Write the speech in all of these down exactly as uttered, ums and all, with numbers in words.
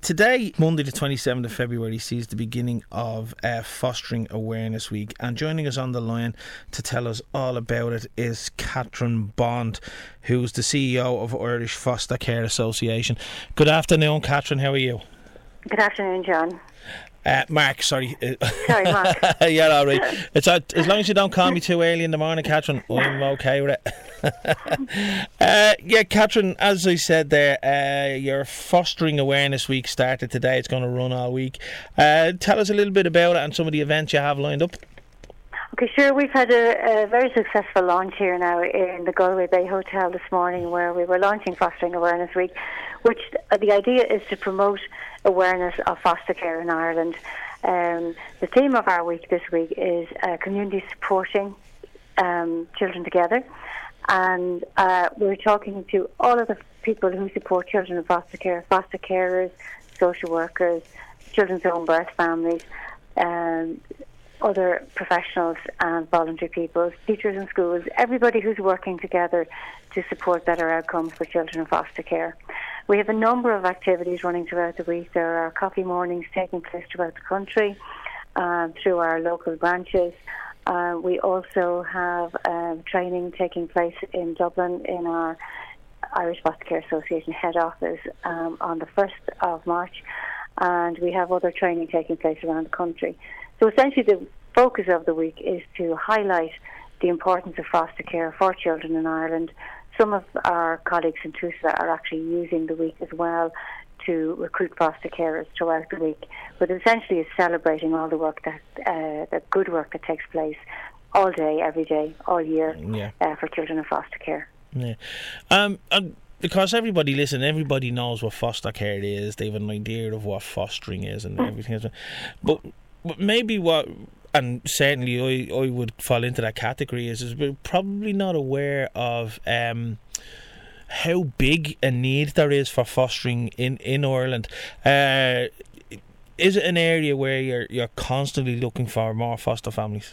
Today, Monday the twenty-seventh of February, sees the beginning of uh, Fostering Awareness Week, and joining us on the line to tell us all about it is Catherine Bond, who's the C E O of Irish Foster Care Association. Good afternoon, Catherine, how are you? Good afternoon, John. Uh, Mark, sorry. Sorry, Mark. Yeah, all right. It's uh, as long as you don't call me too early in the morning, Catherine, I'm okay with it. uh, yeah, Catherine, as I said there, uh, your Fostering Awareness Week started today. It's going to run all week. Uh, tell us a little bit about it and some of the events you have lined up. Okay, sure. We've had a, a very successful launch here now in the Galway Bay Hotel this morning, where we were launching Fostering Awareness Week, which uh, the idea is to promote awareness of foster care in Ireland. Um, the theme of our week this week is uh, community supporting um, children together, and uh, we're talking to all of the people who support children in foster care, foster carers, social workers, children's own birth families, um, other professionals and voluntary people, teachers in schools, everybody who's working together to support better outcomes for children in foster care. We have a number of activities running throughout the week. There are coffee mornings taking place throughout the country uh, through our local branches. Uh, we also have uh, training taking place in Dublin in our Irish Foster Care Association head office um, on the first of March, and we have other training taking place around the country. So essentially the focus of the week is to highlight the importance of foster care for children in Ireland. Some of our colleagues in TUSLA are actually using the week as well to recruit foster carers throughout the week. But essentially it's celebrating all the work, that uh, the good work that takes place all day, every day, all year yeah. uh, for children in foster care. Yeah. Um, and because everybody, listen, everybody knows what foster care is. They have an idea of what fostering is and everything else. But, but maybe what... and certainly I, I would fall into that category, is, is we're probably not aware of um, how big a need there is for fostering in, in Ireland. Uh, is it an area where you're you're constantly looking for more foster families?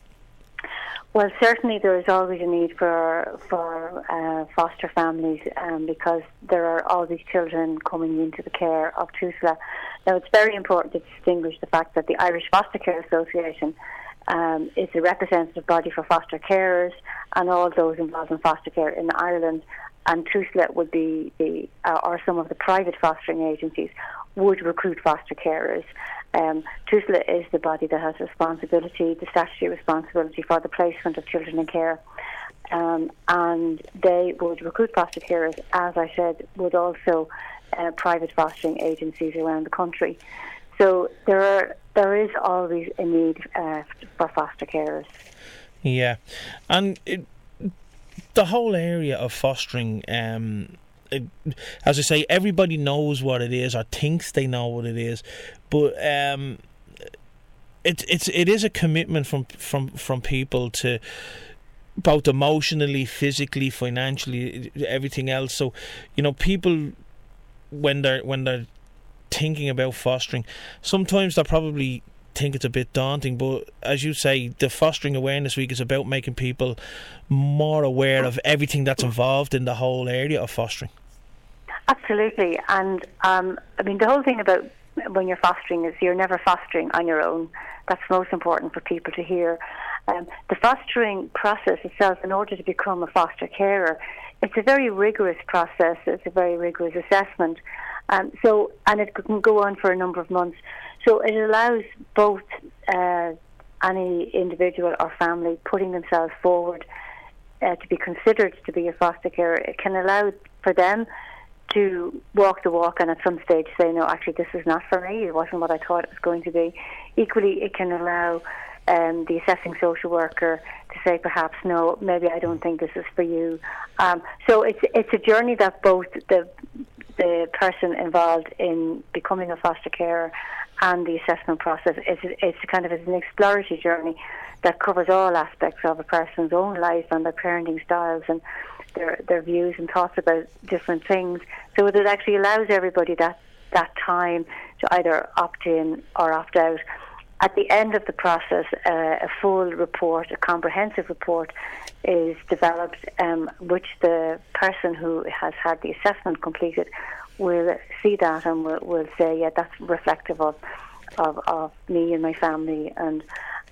Well, certainly there is always a need for for uh, foster families um, because there are all these children coming into the care of TUSLA. Now, it's very important to distinguish the fact that the Irish Foster Care Association um, is a representative body for foster carers and all those involved in foster care in Ireland, and TUSLA would be the, uh, or some of the private fostering agencies would recruit foster carers. Um, TUSLA is the body that has responsibility, the statutory responsibility for the placement of children in care, um, and they would recruit foster carers, as I said, would also uh, private fostering agencies around the country. So there are there is always a need uh, for foster carers. Yeah, and it, the whole area of fostering, um, it, as I say, everybody knows what it is or thinks they know what it is, but um, it, it's it is a commitment from from from people to both emotionally, physically, financially, everything else. So, you know, people when they're when they're thinking about fostering, sometimes they probably think it's a bit daunting, but as you say, the Fostering Awareness Week is about making people more aware of everything that's involved in the whole area of fostering. Absolutely, and um, I mean the whole thing about when you're fostering is you're never fostering on your own. That's most important for people to hear. Um, the fostering process itself, in order to become a foster carer, it's a very rigorous process. It's a very rigorous assessment. Um, so, and it can go on for a number of months. So it allows both uh, any individual or family putting themselves forward uh, to be considered to be a foster carer. It can allow for them to walk the walk and at some stage say, no, actually this is not for me. It wasn't what I thought it was going to be. Equally, it can allow um, the assessing social worker to say, perhaps, no, maybe I don't think this is for you. Um, so it's it's a journey that both the the person involved in becoming a foster carer and the assessment process, it's, it's kind of an exploratory journey that covers all aspects of a person's own life and their parenting styles and their their views and thoughts about different things. So it actually allows everybody that, that time to either opt in or opt out. At the end of the process, uh, a full report, a comprehensive report, is developed, um, which the person who has had the assessment completed will see that and will, will say, yeah, that's reflective of, of of me and my family, and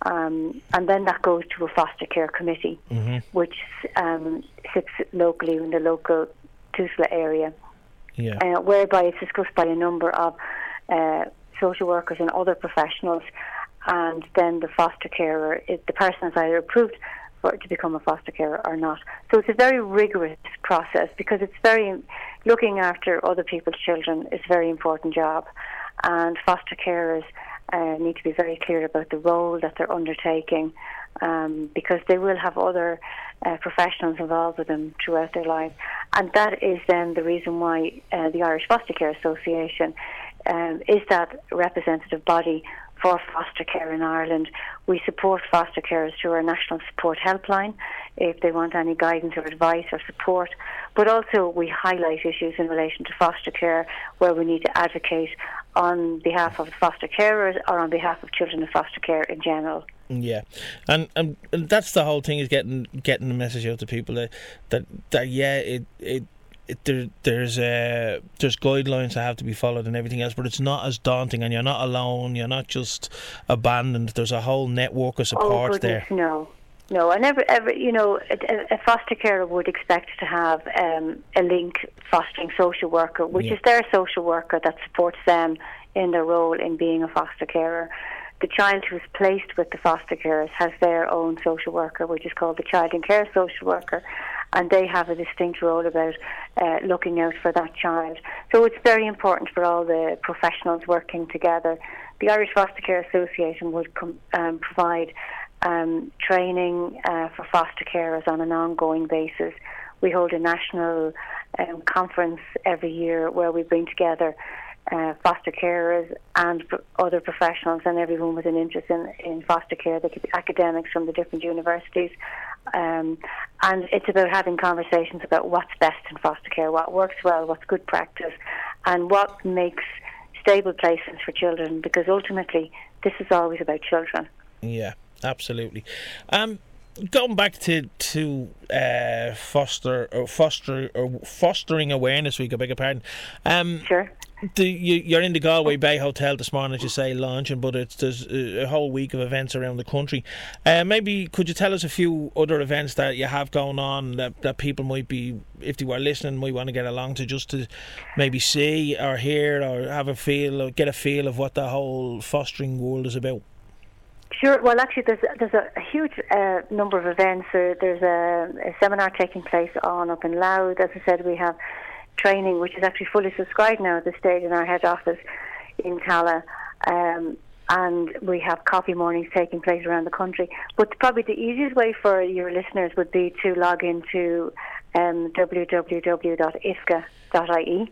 um, and then that goes to a foster care committee, mm-hmm. which um, sits locally in the local Tusla area, yeah. uh, whereby it's discussed by a number of uh, social workers and other professionals, and then the foster carer, it, the person is either approved for to become a foster carer or not. So it's a very rigorous process, because it's very looking after other people's children is a very important job, and foster carers uh, need to be very clear about the role that they're undertaking, um, because they will have other uh, professionals involved with them throughout their life, and that is then the reason why uh, the Irish Foster Care Association um, is that representative body for foster care in Ireland. We support foster carers through our National Support Helpline if they want any guidance or advice or support, but also we highlight issues in relation to foster care where we need to advocate on behalf of the foster carers or on behalf of children in foster care in general. Yeah, and, and and that's the whole thing, is getting getting the message out to people that that, that yeah, it it. It, there, there's uh, there's guidelines that have to be followed and everything else, but it's not as daunting, and you're not alone. You're not just abandoned. There's a whole network of support oh, there. No, no, and every, every you know, a, a foster carer would expect to have um, a link fostering social worker, which yeah. is their social worker that supports them in their role in being a foster carer. The child who's placed with the foster carers has their own social worker, which is called the Child in Care Social Worker, and they have a distinct role about uh, looking out for that child. So it's very important for all the professionals working together. The Irish Foster Care Association would com- um, provide um, training uh, for foster carers on an ongoing basis. We hold a national um, conference every year where we bring together Uh, foster carers and pro- other professionals and everyone with an interest in, in foster care. They could be academics from the different universities, um, and it's about having conversations about what's best in foster care, what works well, what's good practice, and what makes stable places for children, because ultimately this is always about children. Yeah, absolutely. Um, going back to to uh, foster or foster or fostering awareness week, I beg your pardon. Um, sure. The, you, you're in the Galway Bay Hotel this morning, as you say, launching, but it's there's a, a whole week of events around the country. Uh, maybe could you tell us a few other events that you have going on that, that people might be, if they were listening, might want to get along to, just to maybe see or hear or have a feel or get a feel of what the whole fostering world is about? Sure. Well, actually, there's there's a, a huge uh, number of events. Uh, there's a, a seminar taking place on up in Louth. As I said, we have training, which is actually fully subscribed now at this stage in our head office in Cala, um, and we have coffee mornings taking place around the country. But probably the easiest way for your listeners would be to log into um, w w w dot i f c a dot i e,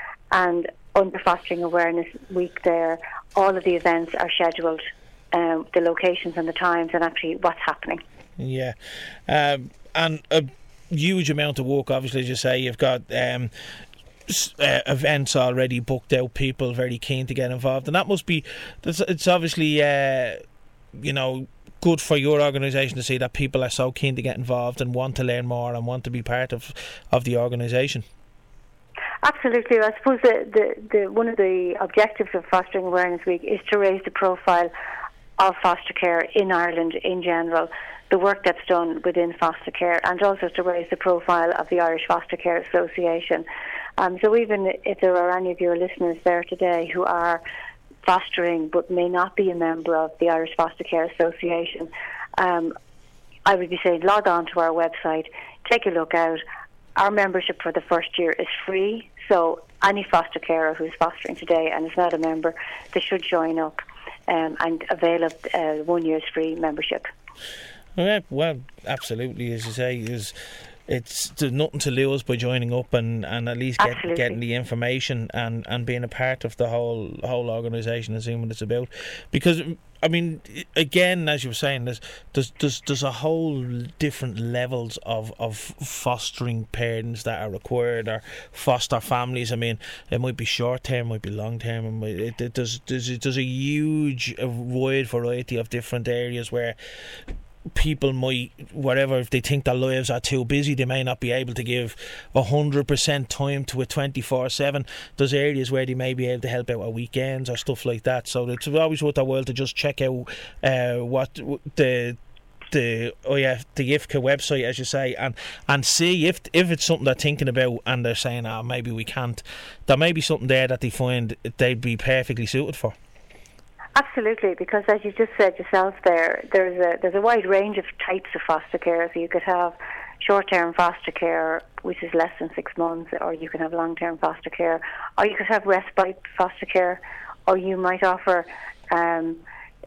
and under Fostering Awareness Week there, all of the events are scheduled, um, the locations and the times, and actually what's happening. Yeah, um, and a huge amount of work, obviously, as you say. You've got um, uh, events already booked out, people very keen to get involved, and that must be, it's obviously uh, you know, good for your organisation to see that people are so keen to get involved and want to learn more and want to be part of, of the organisation. Absolutely. I suppose the, the, the one of the objectives of Fostering Awareness Week is to raise the profile of foster care in Ireland in general, the work that's done within foster care, and also to raise the profile of the Irish Foster Care Association. Um, so even if there are any of your listeners there today who are fostering but may not be a member of the Irish Foster Care Association, um, I would be saying log on to our website, take a look out. Our membership for the first year is free, so any foster carer who's fostering today and is not a member, they should join up um, and avail of uh, one year's free membership. Yeah, well, absolutely, as you say, is it's there's nothing to lose by joining up and, and at least get, getting the information and, and being a part of the whole whole organisation and seeing what it's about. Because, I mean, again, as you were saying, there's there's there's, there's a whole different levels of, of fostering parents that are required, or foster families. I mean, it might be short term, might be long term. It, it, there's, there's there's a huge, a wide variety of different areas where people might, whatever, if they think their lives are too busy, they may not be able to give one hundred percent time to it twenty-four seven. There's areas where they may be able to help out at weekends or stuff like that. So it's always worth their while to just check out uh, what the the oh yeah the I F C A website, as you say, and and see if if it's something they're thinking about and they're saying, oh, maybe we can't. There may be something there that they find they'd be perfectly suited for. Absolutely, because as you just said yourself, there there's a there's a wide range of types of foster care. So you could have short-term foster care, which is less than six months, or you can have long-term foster care, or you could have respite foster care, or you might offer um,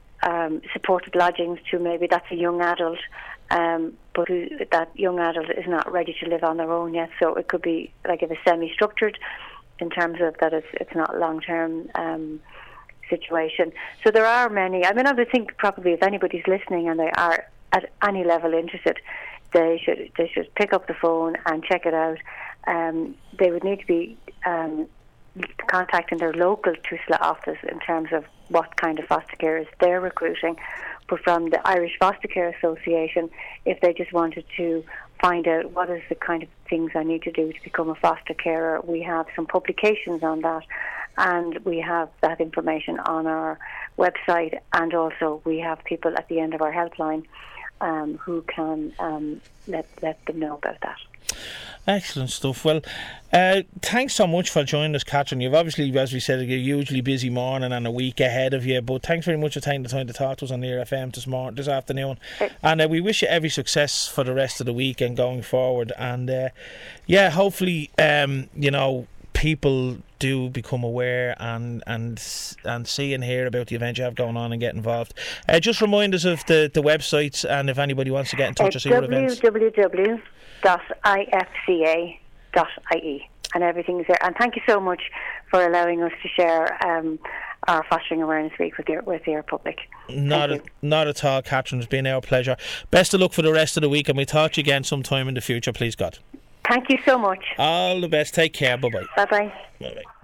um, supported lodgings to maybe that's a young adult, um, but who, that young adult is not ready to live on their own yet. So it could be like if it's semi-structured in terms of that it's it's not long-term. Um, situation. So there are many. I mean, I would think probably if anybody's listening and they are at any level interested, they should they should pick up the phone and check it out. Um, they would need to be um, contacting their local TUSLA office in terms of what kind of foster carers they're recruiting. But from the Irish Foster Care Association, if they just wanted to find out what is the kind of things I need to do to become a foster carer, we have some publications on that. And we have that information on our website, and also we have people at the end of our helpline um, who can um, let let them know about that. Excellent stuff. Well, uh, thanks so much for joining us, Catherine. You've obviously, as we said, a hugely busy morning and a week ahead of you, but thanks very much for taking the time to talk to us on the Ear F M this morning, this afternoon. Okay. And uh, we wish you every success for the rest of the week and going forward. And uh, yeah, hopefully, um, you know, people do become aware and and and see and hear about the event you have going on and get involved. Uh, just remind us of the, the websites, and if anybody wants to get in touch uh, or see your events. w w w dot i f c a dot i e, and everything is there. And thank you so much for allowing us to share um, our Fostering Awareness Week with your with your public. Not a, not at all, Catherine. It's been our pleasure. Best of luck for the rest of the week, and we'll talk to you again sometime in the future, please God. Thank you so much. All the best. Take care. Bye-bye. Bye-bye. Bye-bye.